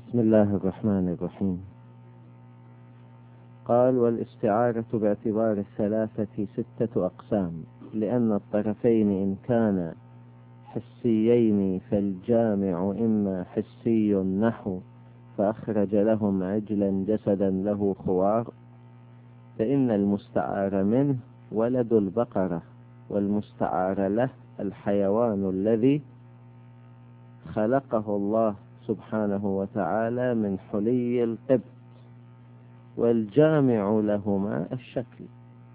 بسم الله الرحمن الرحيم. قال: والاستعارة باعتبار الثلاثة 6 أقسام، لأن الطرفين إن كانا حسيين فالجامع إما حسي نحو فأخرج لهم عجلا جسدا له خوار، فإن المستعار منه ولد البقرة، والمستعار له الحيوان الذي خلقه الله سبحانه وتعالى من حلي القبط، والجامع لهما الشكل.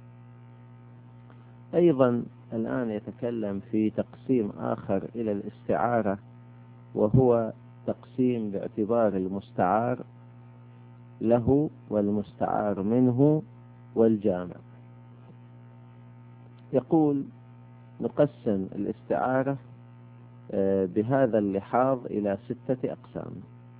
أيضا الآن يتكلم في تقسيم آخر إلى الاستعارة، وهو تقسيم باعتبار المستعار له والمستعار منه والجامع. يقول: نقسم الاستعارة بهذا اللحاظ إلى 6 أقسام،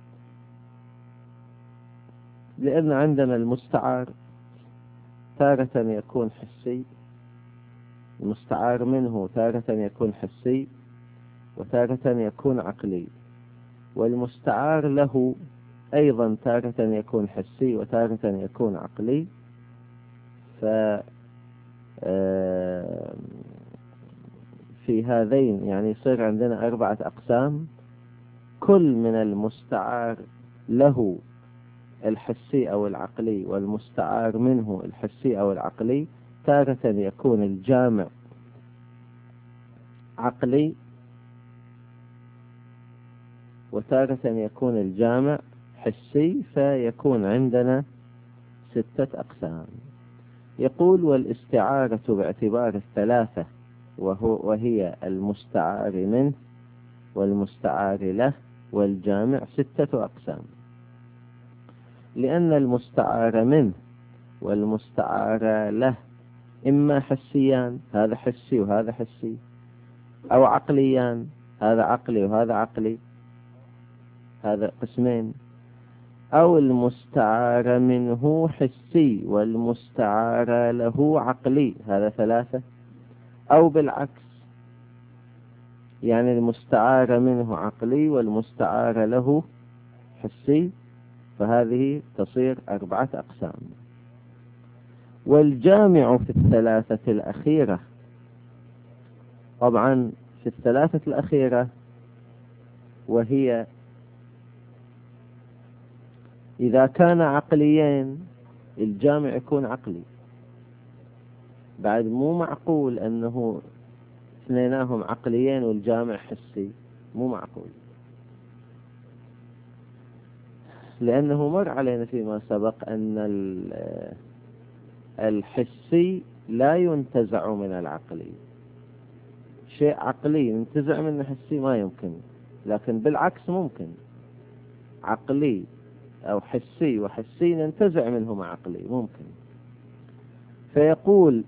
لأن عندنا المستعار تارة يكون حسي، المستعار منه تارة يكون حسي، وتارة يكون عقلي، والمستعار له أيضا تارة يكون حسي وتارة يكون عقلي. في هذين يعني يصير عندنا 4 أقسام، كل من المستعار له الحسي أو العقلي والمستعار منه الحسي أو العقلي، تارة يكون الجامع عقلي، وتارة يكون الجامع حسي، فيكون عندنا 6 أقسام. يقول: والاستعارة باعتبار الثلاثة وهي المستعار منه والمستعار له والجامع 6 أقسام، لأن المستعار منه والمستعار له إما حسيان، هذا حسي وهذا حسي، أو عقليان، هذا عقلي وهذا عقلي، هذا قسمين، أو المستعار منه حسي والمستعار له عقلي، هذا 3، أو بالعكس، يعني المستعار منه عقلي والمستعار له حسي، فهذه تصير 4 أقسام. والجامع في الثلاثة الأخيرة، طبعا في الثلاثة الأخيرة وهي إذا كان عقليين الجامع يكون عقلي، بعد مو معقول أنه اثنيناهم عقليين والجامع حسي، مو معقول، لأنه مر علينا فيما سبق أن الحسي لا ينتزع من العقلي، شيء عقلي ينتزع منه حسي ما يمكن، لكن بالعكس ممكن، عقلي أو حسي وحسي ننتزع منهما عقلي ممكن. فيقول: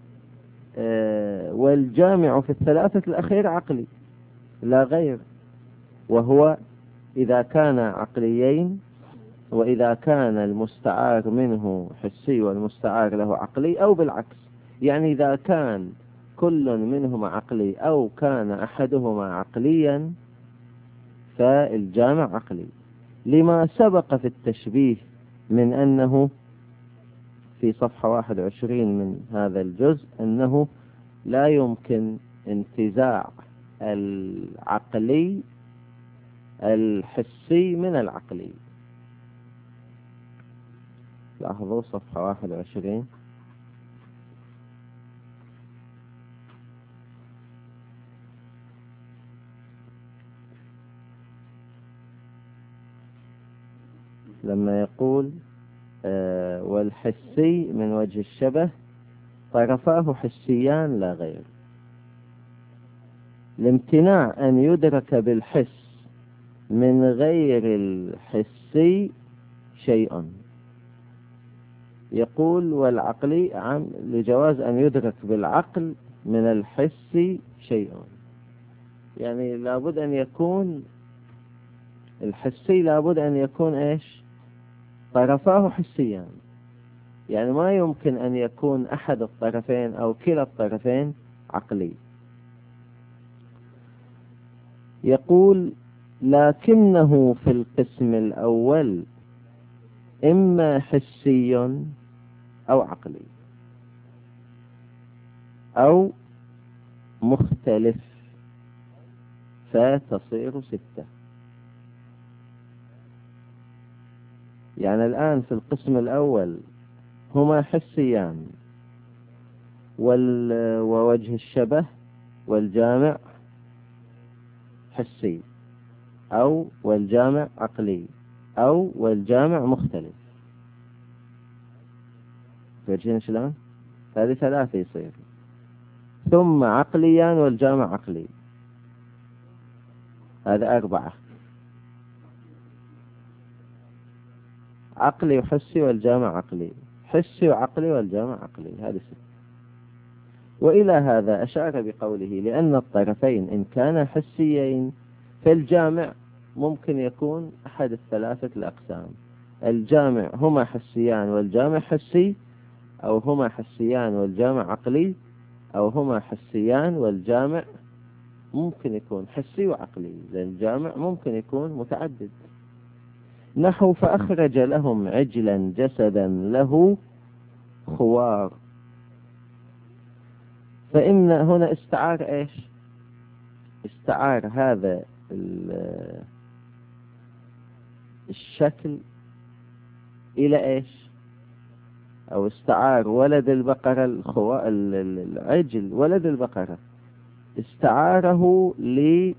والجامع في الثلاثة الأخير عقلي لا غير، وهو إذا كان عقليين، وإذا كان المستعار منه حسي والمستعار له عقلي، أو بالعكس، يعني إذا كان كل منهما عقلي أو كان أحدهما عقليا فالجامع عقلي، لما سبق في التشبيه من أنه في صفحة 21 من هذا الجزء أنه لا يمكن انتزاع العقلي الحسي من العقلي. لاحظوا صفحة 21. لما يقول: والحسي من وجه الشبه طرفاه حسيان لا غير، لامتناع أن يدرك بالحس من غير الحسي شيء. يقول: والعقلي عام لجواز أن يدرك بالعقل من الحسي شيء، يعني لابد أن يكون الحسي لابد أن يكون إيش؟ طرفاه حسيان، يعني ما يمكن أن يكون أحد الطرفين أو كلا الطرفين عقلي. يقول: لكنه في القسم الأول إما حسي أو عقلي أو مختلف فتصير 6. يعني الآن في القسم الأول هما حسيان، ووجه الشبه والجامع حسي، أو والجامع عقلي، أو والجامع مختلف. فاهمين شلون؟ هذه 3 يصير، ثم عقليان والجامع عقلي، هذا 4. عقلي وحسي والجامع عقلي، حسي وعقلي والجامع عقلي، هذه 6. وإلى هذا أشار بقوله لأن الطرفين إن كانا حسيين فالجامع ممكن يكون أحد 3 الأقسام. الجامع هما حسيان والجامع حسي، أو هما حسيان والجامع عقلي، أو هما حسيان والجامع ممكن يكون حسي وعقلي، لأن الجامع ممكن يكون متعدد. نحو فأخرج لهم عجلا جسدا له خوار. فإن هنا استعار إيش؟ استعار هذا الشكل إلى إيش؟ أو استعار ولد البقرة العجل ولد البقرة، استعاره لهذا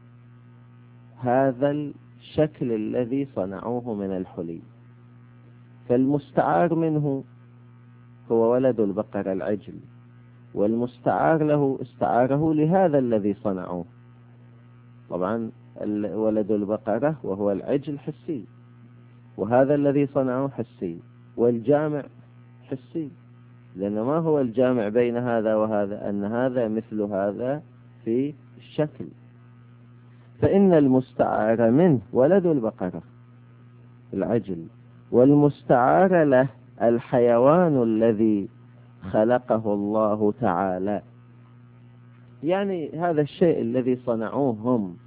الشكل الذي صنعوه من الحلي. فالمستعار منه هو ولد البقرة العجل، والمستعار له استعاره لهذا الذي صنعوه. طبعا ولد البقرة وهو العجل حسي، وهذا الذي صنعوه حسي، والجامع حسي، لأن ما هو الجامع بين هذا وهذا؟ أن هذا مثل هذا في الشكل. فإن المستعار منه ولد البقرة العجل، والمستعار له الحيوان الذي خلقه الله تعالى. يعني هذا الشيء الذي صنعوه هم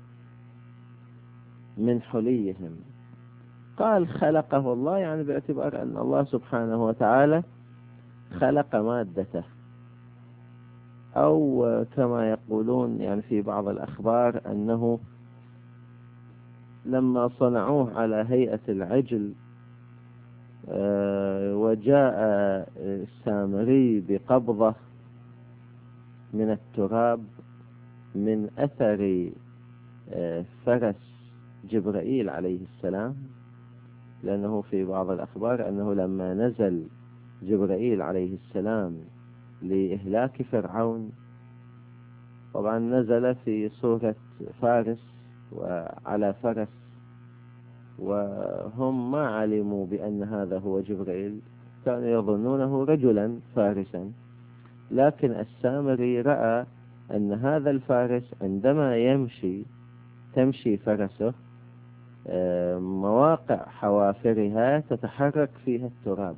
من حليهم، قال خلقه الله، يعني باعتبار أن الله سبحانه وتعالى خلق مادته، أو كما يقولون يعني في بعض الأخبار أنه لما صنعوه على هيئة العجل وجاء السامري بقبضة من التراب من أثر فرس جبرائيل عليه السلام، لأنه في بعض الأخبار أنه لما نزل جبرائيل عليه السلام لإهلاك فرعون، طبعا نزل في صورة فارس وعلى فرس، وهم ما علموا بأن هذا هو جبرائيل، كانوا يظنونه رجلا فارسا. لكن السامري رأى أن هذا الفارس عندما تمشي فرسه مواقع حوافرها تتحرك فيها التراب،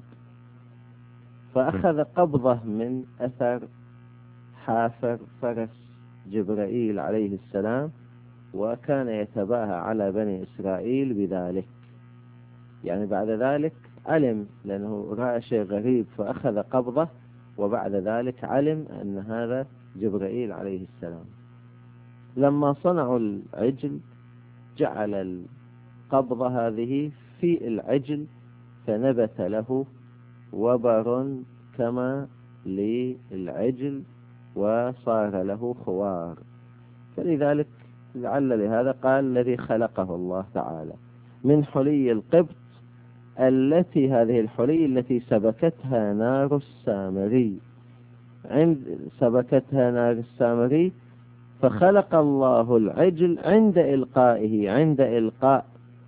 فأخذ قبضة من أثر حافر فرس جبرائيل عليه السلام، وكان يتباهى على بني إسرائيل بذلك. يعني بعد ذلك علم، لأنه رأى شيء غريب فأخذ قبضة، وبعد ذلك علم أن هذا جبرائيل عليه السلام. لما صنعوا العجل جعل القبضة هذه في العجل، فنبت له وبر كما للعجل وصار له خوار. فلذلك لعل لهذا قال الذي خلقه الله تعالى من حلي القبط، التي هذه الحلي التي سبكتها نار السامري، سبكتها نار السامري، فخلق الله العجل عند إلقائه، عند إلقاء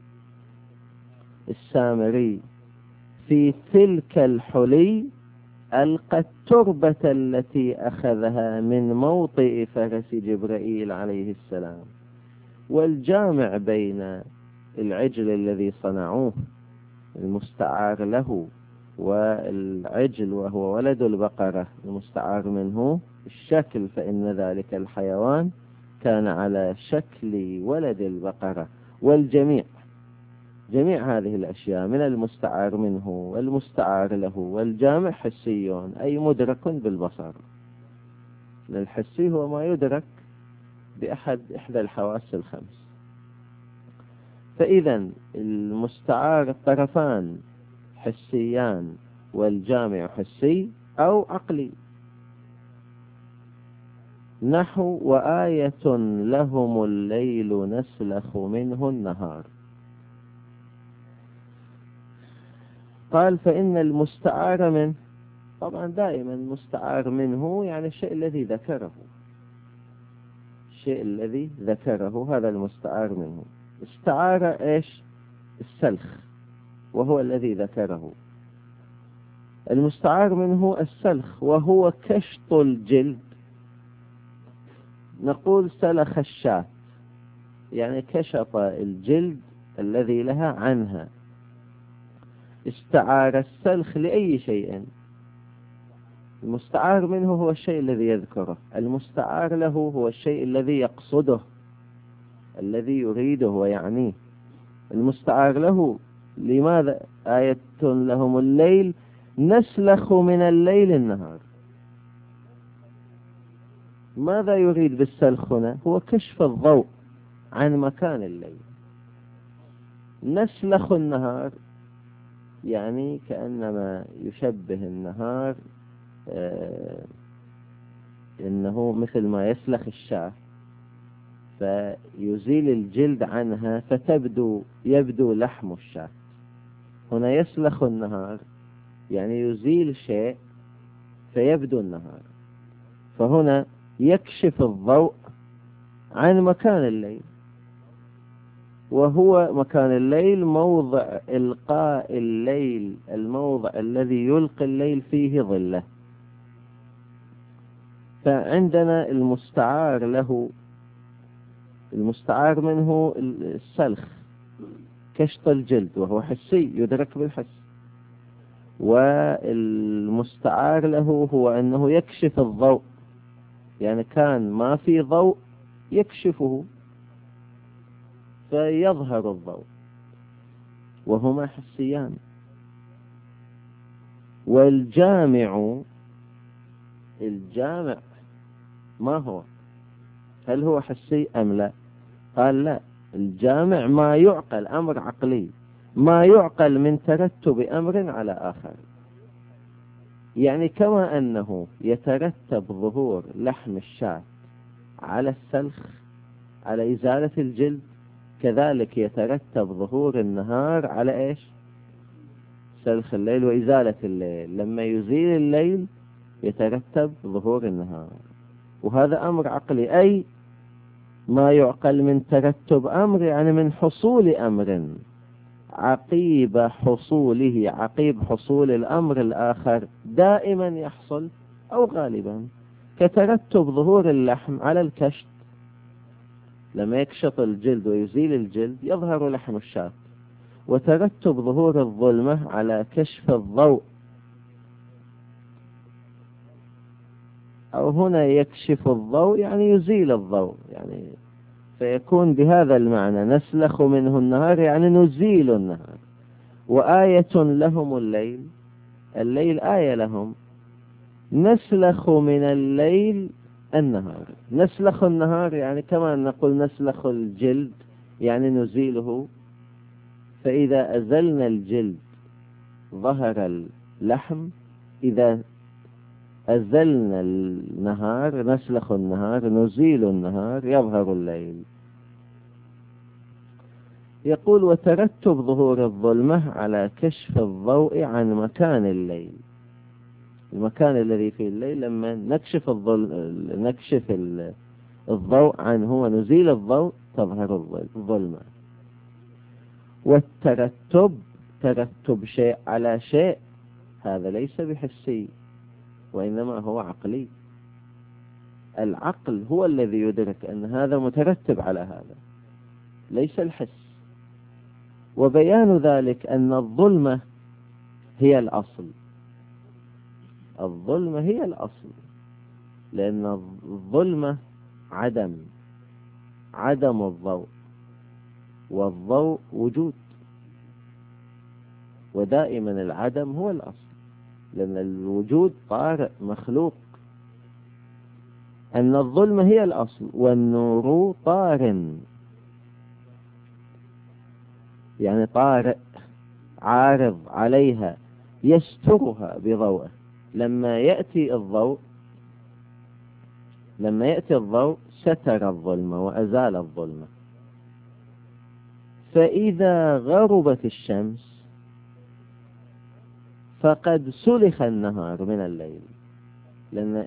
السامري في تلك الحلي ألقى التربة التي أخذها من موطئ فرس جبرائيل عليه السلام. والجامع بين العجل الذي صنعوه المستعار له والعجل وهو ولد البقرة المستعار منه الشكل، فإن ذلك الحيوان كان على شكل ولد البقرة، والجميع، جميع هذه الأشياء من المستعار منه والمستعار له والجامع حسيون، أي مدرك بالبصر. الحسي هو ما يدرك إحدى الحواس الخمس. فإذا المستعار الطرفان حسيان والجامع حسي أو عقلي. نحو وآية لهم الليل نسلخ منه النهار. قال فإن المستعار منه، طبعا دائما المستعار منه يعني الشيء الذي ذكره، الشيء الذي ذكره هذا المستعار منه. استعار إيش؟ السلخ، وهو الذي ذكره. المستعار منه السلخ، وهو كشط الجلد. نقول سلخ الشاة، يعني كشط الجلد الذي لها عنها. استعار السلخ لأي شيء. المستعار منه هو الشيء الذي يذكره، المستعار له هو الشيء الذي يقصده، الذي يريده ويعنيه. المستعار له لماذا؟ آية لهم الليل نسلخ من الليل النهار. ماذا يريد بالسلخ هنا؟ هو كشف الضوء عن مكان الليل. نسلخ النهار يعني كأنما يشبه النهار إنه مثل ما يسلخ الشاة، فيزيل الجلد عنها يبدو لحم الشاة. هنا يسلخ النهار يعني يزيل شيء فيبدو النهار. فهنا يكشف الضوء عن مكان الليل، وهو مكان الليل موضع إلقاء الليل، الموضع الذي يلقي الليل فيه ظله. فعندنا المستعار له، المستعار منه السلخ كشط الجلد، وهو حسي يدرك بالحس. والمستعار له هو أنه يكشف الضوء، يعني كان ما في ضوء يكشفه فيظهر الضوء، وهما حسيان. والجامع، الجامع ما هو؟ هل هو حسي أم لا؟ قال لا، الجامع ما يعقل، أمر عقلي، ما يعقل من ترتب أمر على آخر. يعني كما أنه يترتب ظهور لحم الشاة على السلخ، على إزالة الجلد، كذلك يترتب ظهور النهار على إيش؟ سلخ الليل وإزالة الليل. لما يزيل الليل يترتب ظهور النهار، وهذا أمر عقلي. أي ما يعقل من ترتب أمر يعني من حصول أمر عقيب حصوله، عقيب حصول الأمر الآخر دائما يحصل أو غالبا، كترتب ظهور اللحم على الكشط. لما يكشط الجلد ويزيل الجلد يظهر لحم الشاة. وترتب ظهور الظلمة على كشف الضوء، أو هنا يكشف الضوء يعني يزيل الضوء، يعني فيكون بهذا المعنى نسلخ منه النهار يعني نزيل النهار. وآية لهم الليل، الليل آية لهم. نسلخ من الليل النهار، نسلخ النهار يعني كما نقول نسلخ الجلد يعني نزيله. فإذا أزلنا الجلد ظهر اللحم، إذا أزلنا النهار نسلخ النهار نزيل النهار يظهر الليل. يقول وترتب ظهور الظلمة على كشف الضوء عن مكان الليل. المكان الذي فيه الليل لما نكشف الضوء عنه ونزيل الضوء تظهر الظلمة. والترتب، ترتب شيء على شيء، هذا ليس بحسي وإنما هو عقلي. العقل هو الذي يدرك أن هذا مترتب على هذا، ليس الحس. وبيان ذلك أن الظلمة هي الأصل، الظلمة هي الأصل، لأن الظلمة عدم الضوء، والضوء وجود، ودائما العدم هو الأصل، لأن الوجود طارئ مخلوق. أن الظلمة هي الأصل والنور طار، يعني طارئ عارض عليها يسترها بضوءه. لما يأتي الضوء ستر الظلمة وأزال الظلمة. فإذا غربت الشمس فقد سلخ النهار من الليل، لأن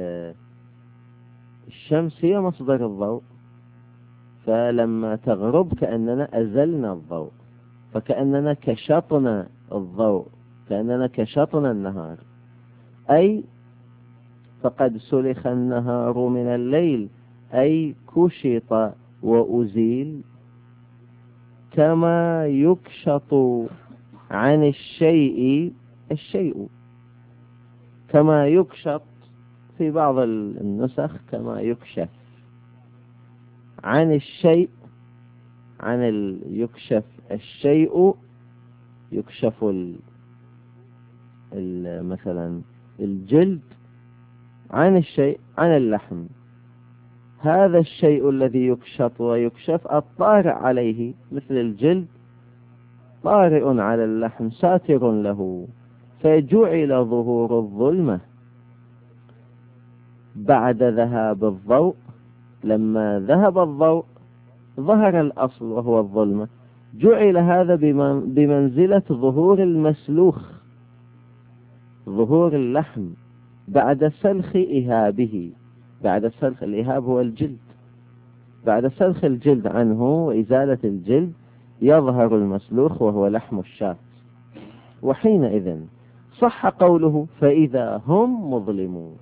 الشمس هي مصدر الضوء، فلما تغرب كأننا أزلنا الضوء، فكأننا كشطنا الضوء، كأننا كشطنا النهار. أي فقد سلخ النهار من الليل، أي كشط وأزيل، كما يكشط عن الشيء كما يكشط في بعض النسخ كما يكشف عن الشيء، يكشف الشيء، يكشف مثلا الجلد عن الشيء، عن اللحم. هذا الشيء الذي يكشط ويكشف الطارئ عليه مثل الجلد طارئ على اللحم ساتر له، فجعل ظهور الظلمة بعد ذهاب الضوء. لما ذهب الضوء ظهر الأصل وهو الظلمة، جعل هذا بمنزلة ظهور المسلوخ، ظهور اللحم بعد سلخ إهابه. بعد سلخ الإهاب هو الجلد، بعد سلخ الجلد عنه وإزالة الجلد يظهر المسلوخ وهو لحم الشاة. وحينئذ صح قوله فإذا هم مظلمون،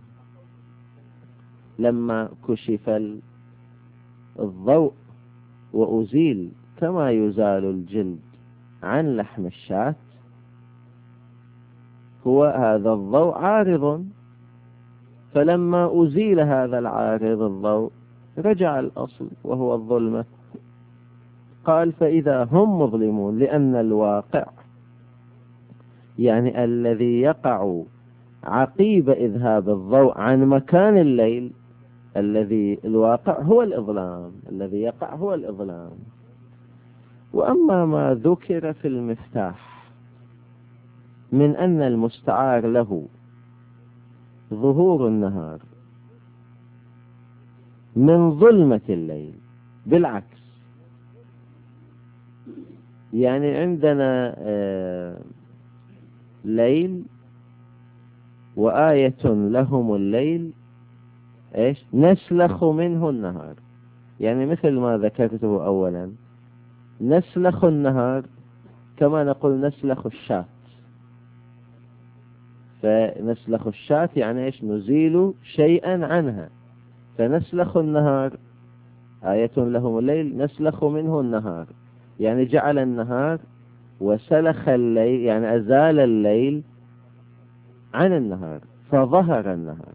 لما كشف الضوء وأزيل كما يزال الجلد عن لحم الشاة، هو هذا الضوء عارض، فلما أزيل هذا العارض الضوء رجع الأصل وهو الظلمة. قال فإذا هم مظلمون، لأن الواقع يعني الذي يقع عقيب إذهاب الضوء عن مكان الليل، الواقع هو الإظلام، الذي يقع هو الإظلام. وأما ما ذكر في المفتاح من أن المستعار له ظهور النهار من ظلمة الليل، بالعكس، يعني عندنا ليل وآية لهم الليل نسلخ منه النهار، يعني مثل ما ذكرته أولا، نسلخ النهار كما نقول نسلخ الشاة. فنسلخ الشاة يعني نزيل شيئا عنها، فنسلخ النهار آية لهم الليل نسلخ منه النهار، يعني جعل النهار وسلخ الليل، يعني أزال الليل عن النهار فظهر النهار،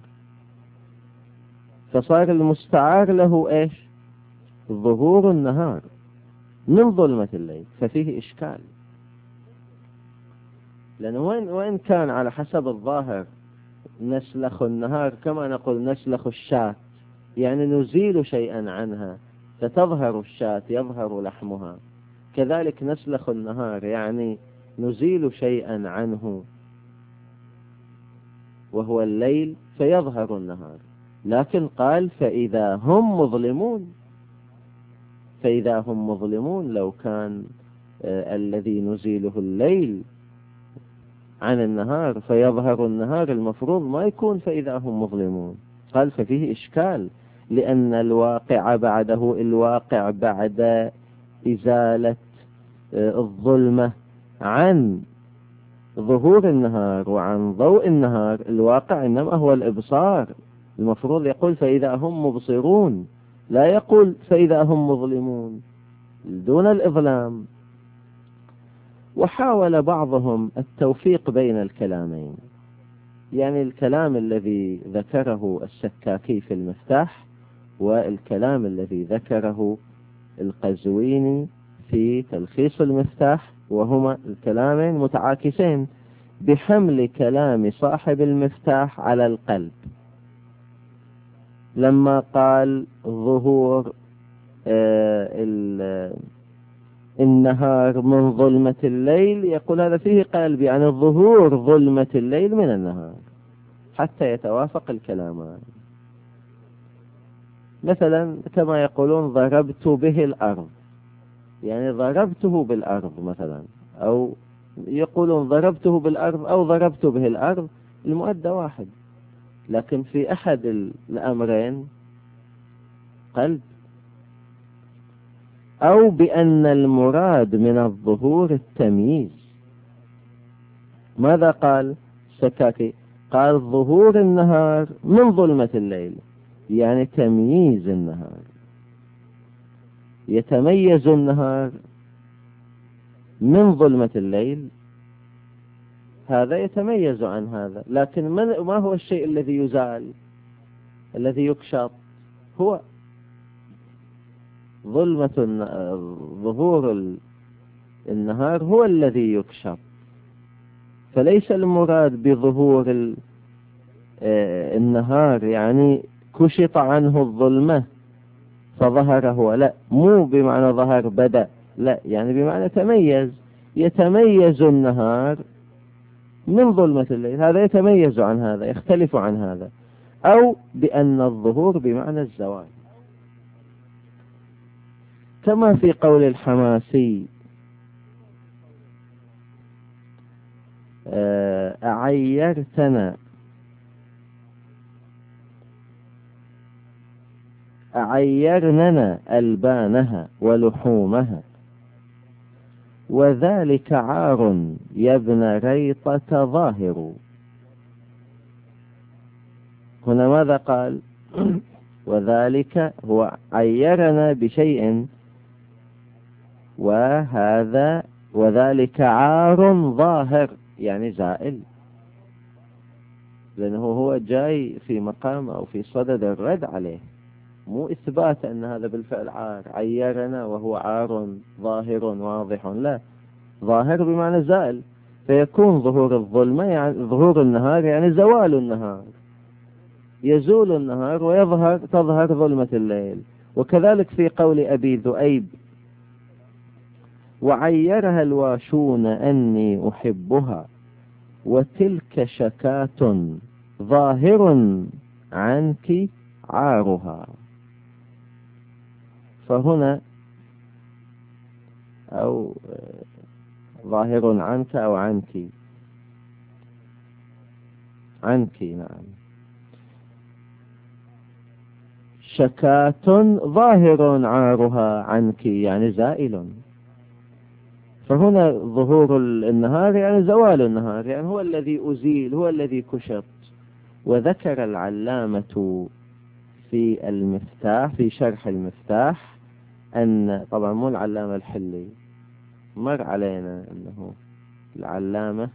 فصار المستعار له ظهور النهار من ظلمة الليل. ففيه إشكال، لأنه وين كان على حسب الظاهر نسلخ النهار كما نقول نسلخ الشاة، يعني نزيل شيئا عنها فتظهر الشاة يظهر لحمها، كذلك نسلخ النهار يعني نزيل شيئا عنه وهو الليل فيظهر النهار. لكن قال فإذا هم مظلمون، فإذا هم مظلمون لو كان الذي نزيله الليل عن النهار فيظهر النهار، المفروض ما يكون فإذا هم مظلمون. قال ففيه إشكال، لأن الواقع بعده، الواقع بعد إزالة الظلمة عن ظهور النهار وعن ضوء النهار، الواقع إنما هو الإبصار، المفروض يقول فإذا هم مبصرون، لا يقول فإذا هم مظلمون دون الإظلام. وحاول بعضهم التوفيق بين الكلامين، يعني الكلام الذي ذكره السكاكي في المفتاح والكلام الذي ذكره القزويني في تلخيص المفتاح، وهما الكلامين متعاكسين، بحمل كلام صاحب المفتاح على القلب. لما قال ظهور النهار من ظلمة الليل، يقول هذا فيه قلب، يعني ظهور ظلمة الليل من النهار، حتى يتوافق الكلامان. مثلا كما يقولون ضربت به الأرض، يعني ضربته بالأرض مثلا، أو يقولون ضربته بالأرض أو ضربت به الأرض، المؤدى واحد، لكن في أحد الأمرين قلب. أو بأن المراد من الظهور التمييز. ماذا قال السكاكي؟ قال ظهور النهار من ظلمة الليل، يعني تمييز النهار، يتميز النهار من ظلمة الليل، هذا يتميز عن هذا. لكن ما هو الشيء الذي يزال، الذي يكشط؟ هو ظهور النهار هو الذي يكشط، فليس المراد بظهور النهار يعني كشط عنه الظلمة فظهر هو، لا، مو بمعنى ظهر بدأ، لا، يعني بمعنى تميز، يتميز النهار من ظلمة الليل، هذا يتميز عن هذا، يختلف عن هذا. أو بأن الظهور بمعنى الزوال، كما في قول الحماسي أعيرننا ألبانها ولحومها، وذلك عار يا ابن ريطة ظاهر. هنا ماذا قال؟ وذلك هو عيرنا بشيء، وذلك عار ظاهر، يعني زائل، لأنه هو جاي في مقام أو في صدد الرد عليه، مو إثبات أن هذا بالفعل عار. عيرنا وهو عار ظاهر واضح، لا، ظاهر بمعنى زائل، فيكون ظهور الظلمة يعني ظهور النهار، يعني زوال النهار، يزول النهار تظهر ظلمة الليل. وكذلك في قول أبي ذؤيب: وعيرها الواشون أني أحبها، وتلك شكاة ظاهر عنك عارها. فهنا أو ظاهر عنك أو عنك، نعم، شكاة ظاهر عارها عنك، يعني زائل. فهنا ظهور النهار يعني زوال النهار، يعني هو الذي أزيل، هو الذي كشط. وذكر العلامة في المفتاح، في شرح المفتاح، أن طبعا مو العلامة الحلي، مر علينا أنه العلامة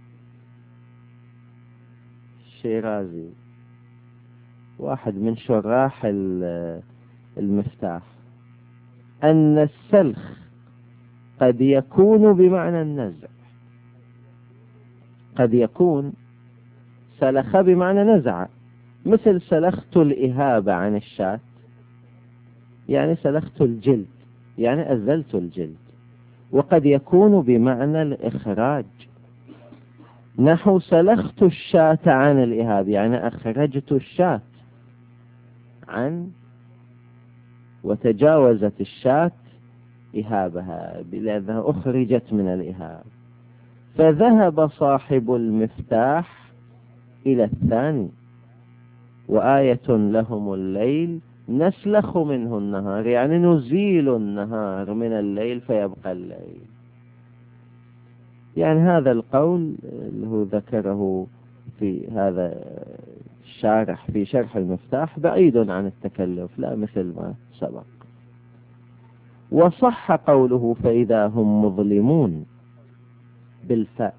الشيرازي واحد من شراح المفتاح، أن السلخ قد يكون بمعنى النزع، قد يكون سلخ بمعنى نزع، مثل سلخت الإهابة عن الشاة، يعني سلخت الجلد، يعني أزلت الجلد. وقد يكون بمعنى الإخراج، نحو سلخت الشاة عن الإهاب، يعني أخرجت الشاة عن، وتجاوزت الشاة إهابها لأنها أخرجت من الإهاب. فذهب صاحب المفتاح إلى الثاني: وآية لهم الليل نسلخ منه النهار، يعني نزيل النهار من الليل فيبقى الليل. يعني هذا القول اللي هو ذكره في هذا الشارح في شرح المفتاح بعيد عن التكلف، لا مثل ما سبق. وصح قوله فإذا هم مظلمون بالفاء،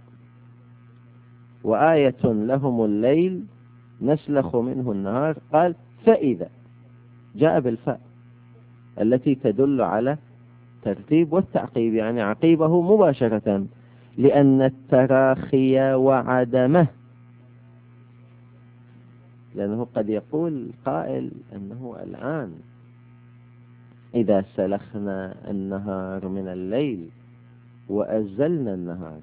وآية لهم الليل نسلخ منه النهار، قال فإذا، جاء بالفاء التي تدل على الترتيب والتعقيب، يعني عقيبه مباشرة، لأن التراخي وعدمه، لأنه قد يقول قائل أنه الآن إذا سلخنا النهار من الليل وأزلنا النهار،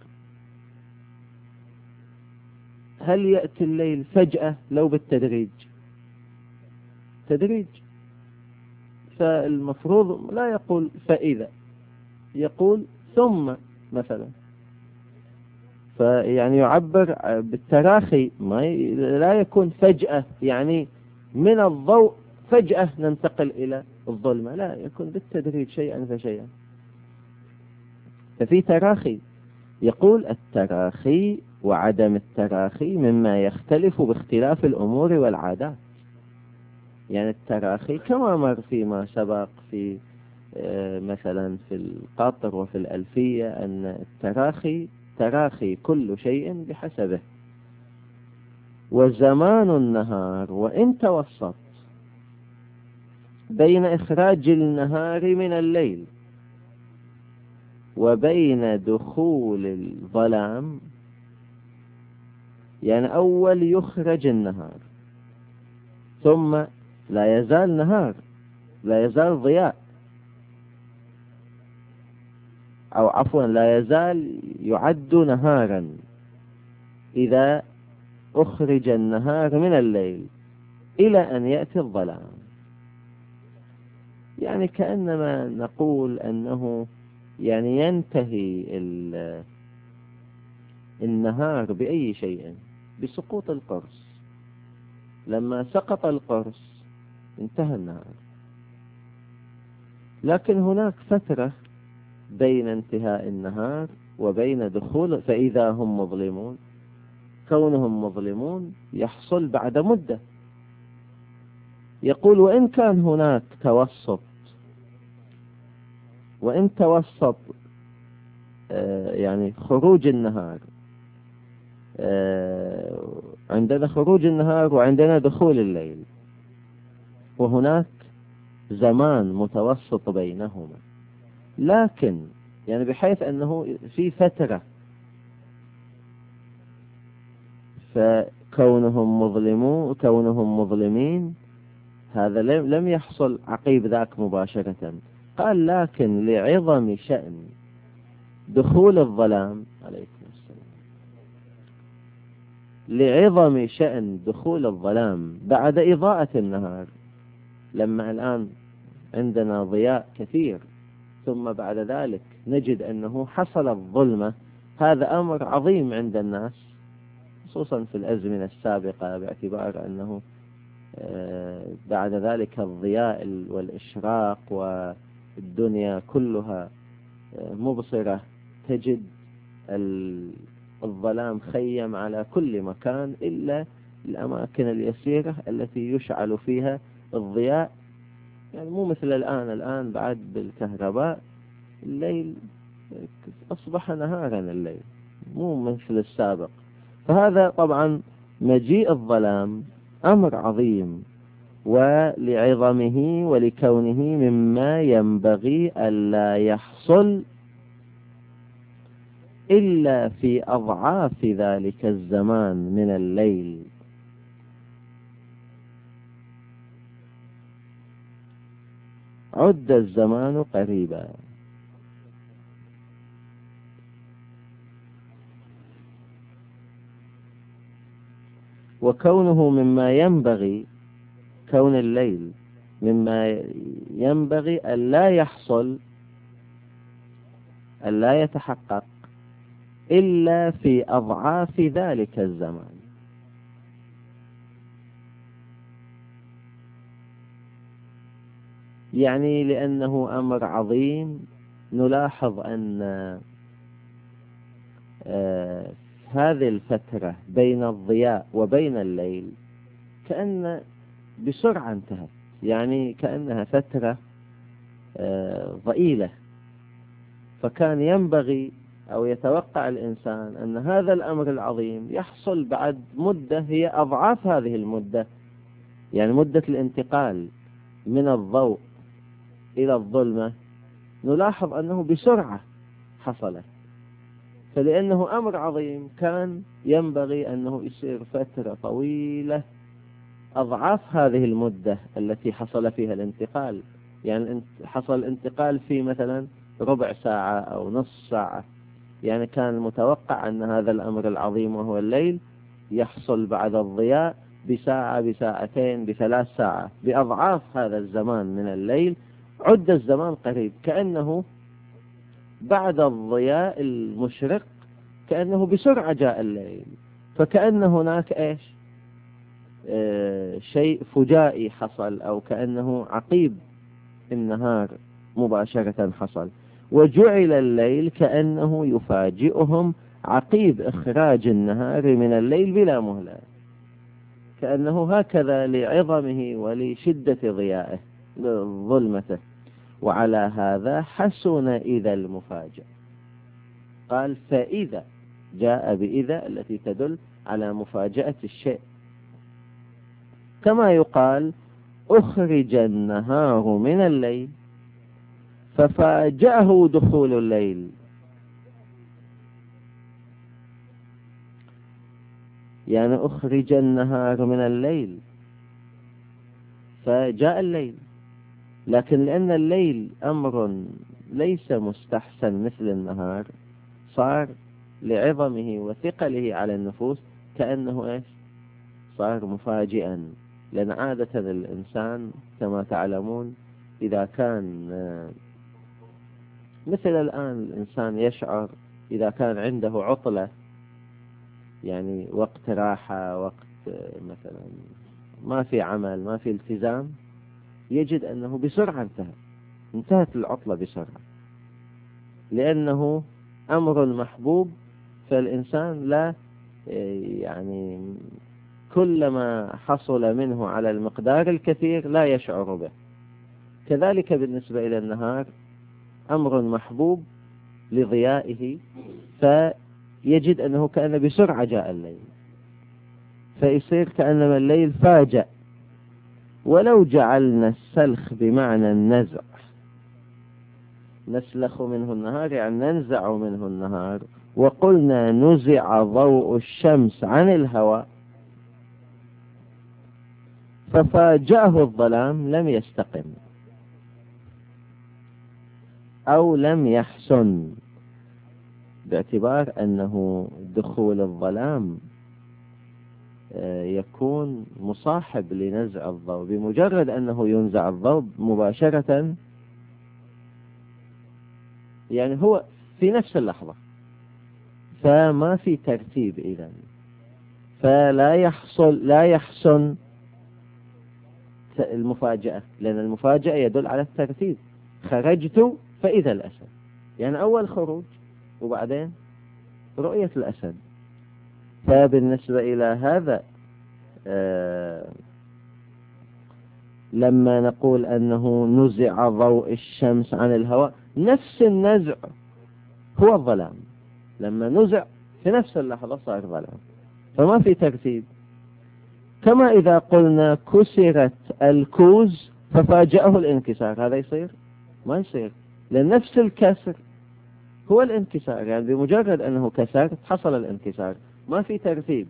هل يأتي الليل فجأة لو بالتدريج؟ تدريج. فالمفروض لا يقول فإذا، يقول ثم مثلا، فيعني يعبر بالتراخي، لا يكون فجأة، يعني من الضوء فجأة ننتقل إلى الظلمة، لا، يكون بالتدريج شيئا فشيئا. ففي تراخي. يقول التراخي وعدم التراخي مما يختلف باختلاف الأمور والعادات. يعني التراخي كما مر فيما سبق في مثلا في القطر وفي الألفية، أن التراخي تراخي كل شيء بحسبه، وزمان النهار وإن توسط بين إخراج النهار من الليل وبين دخول الظلام، يعني أول يخرج النهار ثم لا يزال نهار، لا يزال ضياء، أو عفوا لا يزال يعد نهارا إذا أخرج النهار من الليل إلى أن يأتي الظلام. يعني كأنما نقول أنه يعني ينتهي النهار بأي شيء؟ بسقوط القرص. لما سقط القرص انتهى النهار. لكن هناك فترة بين انتهاء النهار وبين دخول، فإذا هم مظلمون، كونهم مظلمون يحصل بعد مدة. يقول وإن كان هناك توسط، وإن توسط يعني خروج النهار، عندنا خروج النهار وعندنا دخول الليل، وهناك زمان متوسط بينهما، لكن يعني بحيث أنه في فترة، فكونهم مظلمين هذا لم يحصل عقيب ذاك مباشرة. قال لكن لعظم شأن دخول الظلام، عليكم السلام، لعظم شأن دخول الظلام بعد إضاءة النهار، لما الآن عندنا ضياء كثير ثم بعد ذلك نجد أنه حصل الظلمة، هذا أمر عظيم عند الناس، خصوصا في الأزمنة السابقة، باعتبار أنه بعد ذلك الضياء والإشراق والدنيا كلها مبصرة، تجد الظلام خيم على كل مكان إلا الأماكن اليسيرة التي يشعل فيها الضياء. يعني مو مثل الآن بعد بالكهرباء الليل أصبح نهارا، الليل مو مثل السابق. فهذا طبعا مجيء الظلام أمر عظيم، ولعظمه ولكونه مما ينبغي ألا يحصل إلا في أضعاف ذلك الزمان من الليل. عد الزمان قريبا. وكونه مما ينبغي، كون الليل مما ينبغي ألا يحصل، ألا يتحقق إلا في أضعاف ذلك الزمان. يعني لأنه أمر عظيم، نلاحظ أن هذه الفترة بين الضياء وبين الليل كأن بسرعة انتهت، يعني كأنها فترة ضئيلة، فكان ينبغي أو يتوقع الإنسان أن هذا الأمر العظيم يحصل بعد مدة هي أضعاف هذه المدة، يعني مدة الانتقال من الضوء إلى الظلمة نلاحظ أنه بسرعة حصلت، فلأنه أمر عظيم كان ينبغي أنه يصير فترة طويلة أضعاف هذه المدة التي حصل فيها الانتقال. يعني حصل الانتقال في مثلا ربع ساعة أو نصف ساعة، يعني كان المتوقع أن هذا الأمر العظيم وهو الليل يحصل بعد الضياء بساعة، بساعتين، بثلاث ساعات، بأضعاف هذا الزمان من الليل. عد الزمان قريب، كأنه بعد الضياء المشرق كأنه بسرعة جاء الليل، فكأن هناك إيش شيء فجائي حصل، أو كأنه عقيب النهار مباشرة حصل. وجعل الليل كأنه يفاجئهم عقيب إخراج النهار من الليل بلا مهلة، كأنه هكذا لعظمه ولشدة ضيائه ظلمته. وعلى هذا حسن إذا المفاجأة. قال فإذا، جاء بإذا التي تدل على مفاجأة الشيء، كما يقال أخرج النهار من الليل ففاجأه دخول الليل. يعني أخرج النهار من الليل فجاء الليل، لكن لأن الليل أمر ليس مستحسن مثل النهار، صار لعظمه وثقله على النفوس كأنه إيش صار مفاجئا. لأن عادة الإنسان كما تعلمون إذا كان مثل الآن الإنسان يشعر إذا كان عنده عطلة، يعني وقت راحة، وقت مثلا ما في عمل، ما في التزام، يجد أنه بسرعة انتهت العطلة بسرعة، لأنه أمر محبوب. فالإنسان لا يعني كلما حصل منه على المقدار الكثير لا يشعر به. كذلك بالنسبة إلى النهار، أمر محبوب لضيائه، فيجد أنه كأن بسرعة جاء الليل، فيصير كأنما الليل فاجأ. ولو جعلنا السلخ بمعنى النزع، نسلخ منه النهار يعني ننزع منه النهار، وقلنا نزع ضوء الشمس عن الهواء ففاجأه الظلام، لم يستقم أو لم يحسن، باعتبار أنه دخول الظلام يكون مصاحب لنزع الضوء. بمجرد أنه ينزع الضوء مباشرة، يعني هو في نفس اللحظة، فما في ترتيب إذن، فلا يحسن المفاجأة، لأن المفاجأة يدل على الترتيب. خرجت فإذا الأسد، يعني أول خروج وبعدين رؤية الأسد. فبالنسبة إلى هذا لما نقول أنه نزع ضوء الشمس عن الهواء، نفس النزع هو الظلام، لما نزع في نفس اللحظة صار ظلام، فما في ترتيب. كما إذا قلنا كسرت الكوز ففاجأه الانكسار، هذا يصير؟ ما يصير، لأن نفس الكسر هو الانكسار، يعني بمجرد أنه كسر حصل الانكسار، ما في ترتيب.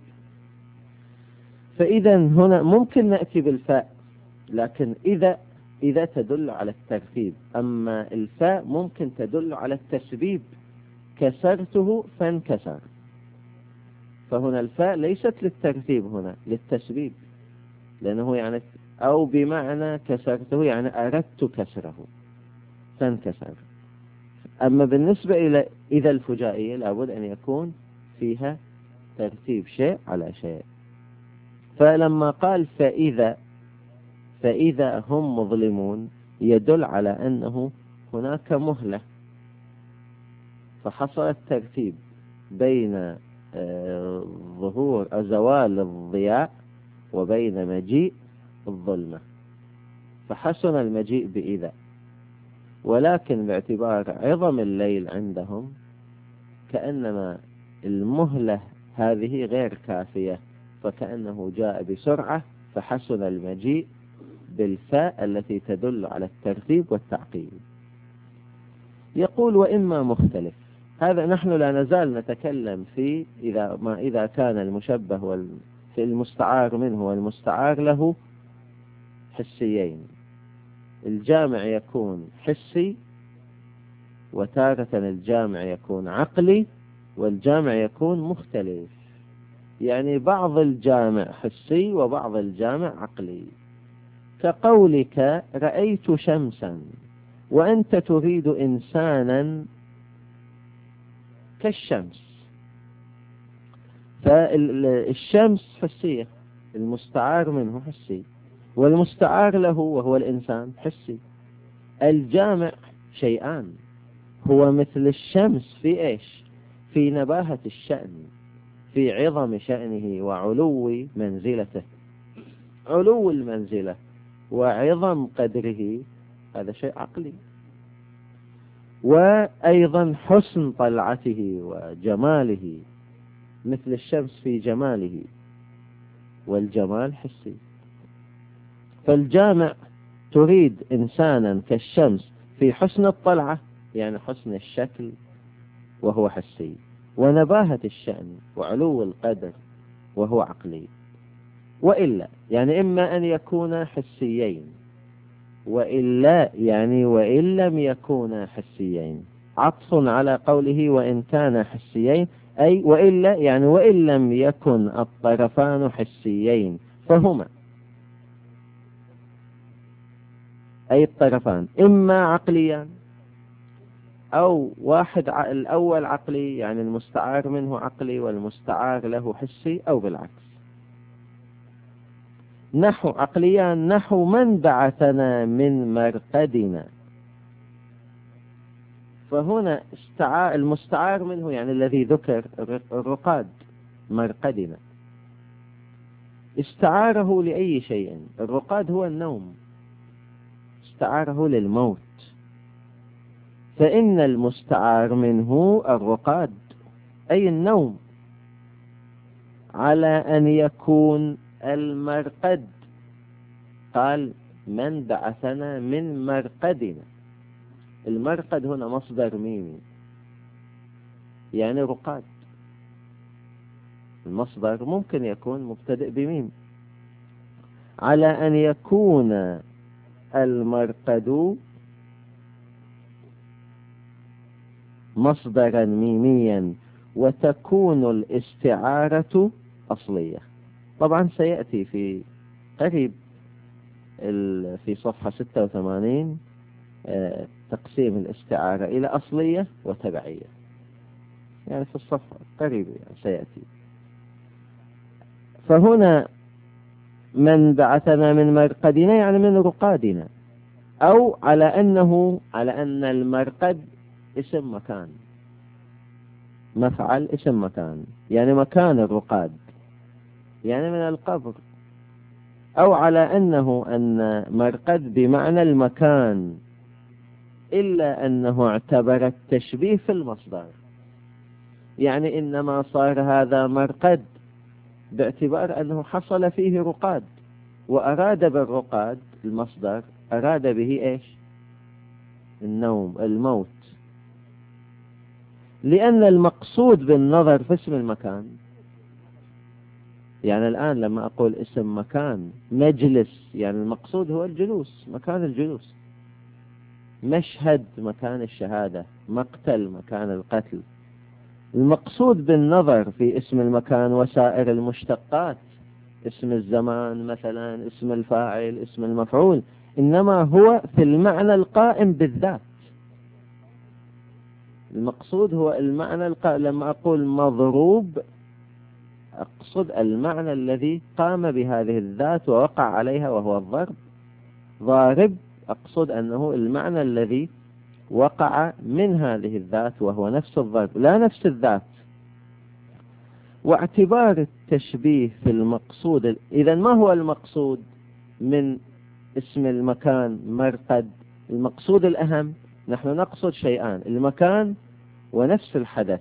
فإذا هنا ممكن نأتي بالفاء، لكن إذا تدل على الترتيب، أما الفاء ممكن تدل على التسبيب، كسرته فانكسر، فهنا الفاء ليست للترتيب، هنا للتسبيب، لأنه يعني أو بمعنى كسرته يعني أردت كسره فانكسر. أما بالنسبة إلى إذا الفجائية لابد أن يكون فيها ترتيب شيء على شيء. فلما قال فإذا هم مظلمون يدل على أنه هناك مهلة، فحصل الترتيب بين ظهور زوال الضياء وبين مجيء الظلمة، فحسن المجيء بإذا. ولكن باعتبار عظم الليل عندهم كأنما المهلة هذه غير كافية، فكأنه جاء بسرعة، فحسن المجيء بالفاء التي تدل على الترتيب والتعقيب. يقول وإما مختلف. هذا نحن لا نزال نتكلم في إذا كان المشبه في المستعار منه والمستعار له حسيين. الجامع يكون حسي، وتارة الجامع يكون عقلي، والجامع يكون مختلف. يعني بعض الجامع حسي وبعض الجامع عقلي، كقولك رأيت شمسا، وأنت تريد إنسانا كالشمس. فالشمس حسية، المستعار منه حسي، والمستعار له وهو الإنسان حسي. الجامع شيئان، هو مثل الشمس في إيش؟ في نباهة الشأن، في عظم شأنه وعلو منزلته. علو المنزلة وعظم قدره هذا شيء عقلي، وأيضا حسن طلعته وجماله مثل الشمس في جماله، والجمال حسي. فالجامع تريد إنسانا كالشمس في حسن الطلعة، يعني حسن الشكل وهو حسي، ونباهة الشأن وعلو القدر وهو عقلي. وإلا يعني إما أن يكون حسيين، وإلا يعني وإن لم يكونا حسيين، عطف على قوله وإن كان حسيين، أي وإلا يعني وإن لم يكن الطرفان حسيين فهما، أي الطرفان إما عقليان، أو واحد الأول عقلي يعني المستعار منه عقلي والمستعار له حسي، أو بالعكس. نحو عقليان، نحو من بعثنا من مرقدنا. فهنا المستعار منه يعني الذي ذكر الرقاد مرقدنا، استعاره لأي شيء. الرقاد هو النوم، استعاره للموت، فإن المستعار منه الرقاد أي النوم، على أن يكون المرقد. قال من بعثنا من مرقدنا. المرقد هنا مصدر ميمي يعني رقاد. المصدر ممكن يكون مبتدئ بميم. على أن يكون المرقد مصدرا ميميا، وتكون الاستعارة أصلية. طبعا سيأتي في قريب في صفحة 86 تقسيم الاستعارة إلى أصلية وتبعية، يعني في الصفحة قريب يعني سيأتي. فهنا من بعثنا من مرقدنا يعني من رقادنا، أو على أن المرقد اسم مكان، مفعل اسم مكان، يعني مكان الرقاد، يعني من القبر. أو على أن مرقد بمعنى المكان، إلا أنه اعتبر التشبيه في المصدر، يعني إنما صار هذا مرقد باعتبار أنه حصل فيه رقاد، وأراد بالرقاد المصدر أراد به إيش؟ النوم، الموت. لأن المقصود بالنظر في اسم المكان، يعني الآن لما أقول اسم مكان مجلس، يعني المقصود هو الجلوس، مكان الجلوس. مشهد مكان الشهادة، مقتل مكان القتل. المقصود بالنظر في اسم المكان وسائر المشتقات، اسم الزمان مثلا، اسم الفاعل، اسم المفعول، إنما هو في المعنى القائم بالذات. المقصود هو المعنى القائم. لما أقول مضروب أقصد المعنى الذي قام بهذه الذات ووقع عليها وهو الضرب. ضارب أقصد أنه المعنى الذي وقع من هذه الذات وهو نفس الضرب لا نفس الذات. واعتبار التشبيه في المقصود، إذا ما هو المقصود من اسم المكان مرقد؟ المقصود الأهم، نحن نقصد شيئان: المكان ونفس الحدث.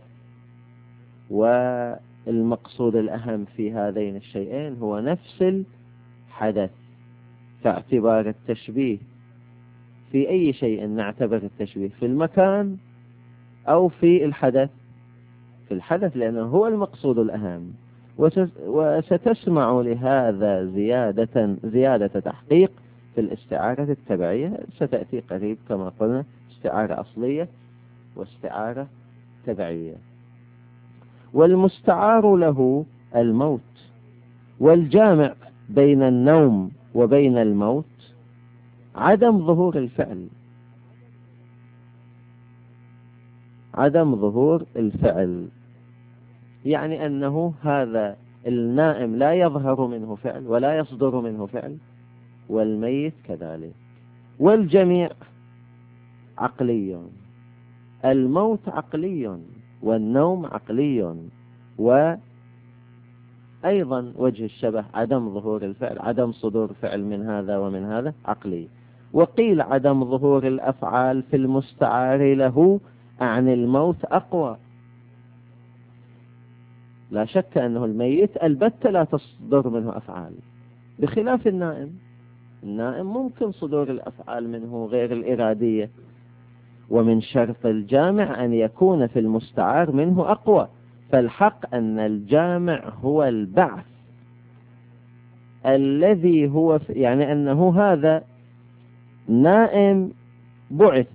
والمقصود الأهم في هذين الشيئين هو نفس الحدث. فاعتبار التشبيه في أي شيء نعتبر التشبيه، في المكان أو في الحدث؟ في الحدث، لأنه هو المقصود الأهم. وستسمع لهذا زيادة تحقيق في الاستعارة التبعية، ستأتي قريب كما قلنا، استعارة أصلية واستعارة تبعية. والمستعار له الموت، والجامع بين النوم وبين الموت عدم ظهور الفعل. عدم ظهور الفعل يعني أنه هذا النائم لا يظهر منه فعل ولا يصدر منه فعل، والميت كذلك. والجميع عقلي، الموت عقلي والنوم عقلي. وأيضا وجه الشبه عدم ظهور الفعل، عدم صدور فعل من هذا ومن هذا عقلي. وقيل عدم ظهور الأفعال في المستعار له عن الموت أقوى. لا شك أنه الميت البتة لا تصدر منه أفعال، بخلاف النائم. النائم ممكن صدور الأفعال منه غير الإرادية. ومن شرط الجامع أن يكون في المستعار منه أقوى، فالحق أن الجامع هو البعث الذي هو يعني أنه هذا نائم بعث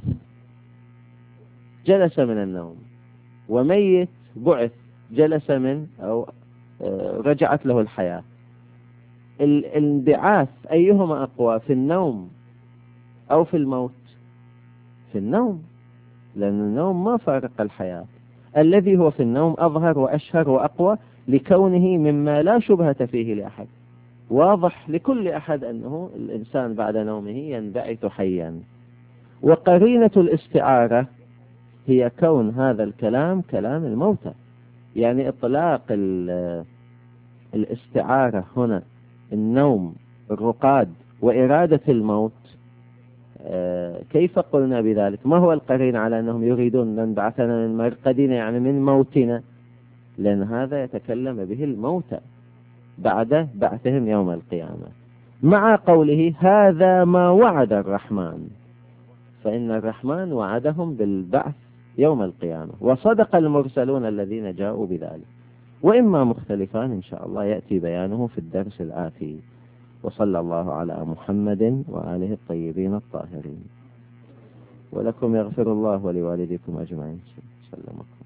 جلس من النوم، وميت بعث جلس من أو رجعت له الحياة. الانبعاث أيهما أقوى، في النوم أو في الموت؟ في النوم، لأن النوم ما فارق الحياة. الذي هو في النوم أظهر وأشهر وأقوى، لكونه مما لا شبهة فيه لأحد، واضح لكل أحد أنه الإنسان بعد نومه ينبعث حيا. وقرينة الاستعارة هي كون هذا الكلام كلام الموتى، يعني إطلاق الاستعارة هنا النوم، الرقاد، وإرادة الموت. كيف قلنا بذلك؟ ما هو القرين على أنهم يريدون أن بعثنا من مرقدنا، يعني من موتنا؟ لأن هذا يتكلم به الموتى بعد بعثهم يوم القيامة، مع قوله هذا ما وعد الرحمن، فإن الرحمن وعدهم بالبعث يوم القيامة، وصدق المرسلون الذين جاءوا بذلك. وإما مختلفان إن شاء الله يأتي بيانه في الدرس الآتي. وصلى الله على محمد وآله الطيبين الطاهرين. ولكم يغفر الله ولوالديكم أجمعين. سلمكم.